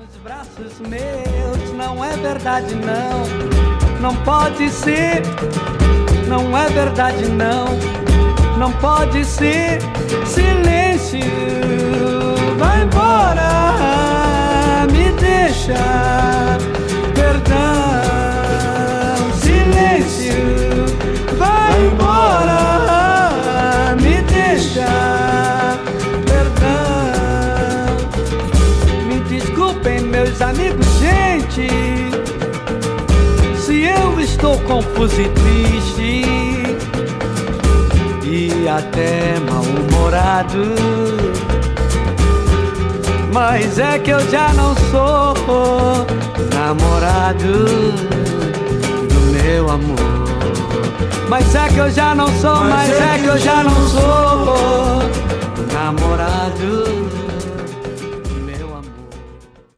Nos braços meus, não é verdade não, não pode ser, não é verdade não, não pode ser, silêncio, vai embora, me deixa, perdão, silêncio, vai embora, me deixa, meus amigos, gente, se eu estou confuso e triste e até mal-humorado, mas é que eu já não sou namorado do meu amor. Mas é que eu já não sou, mas é que eu já não sou namorado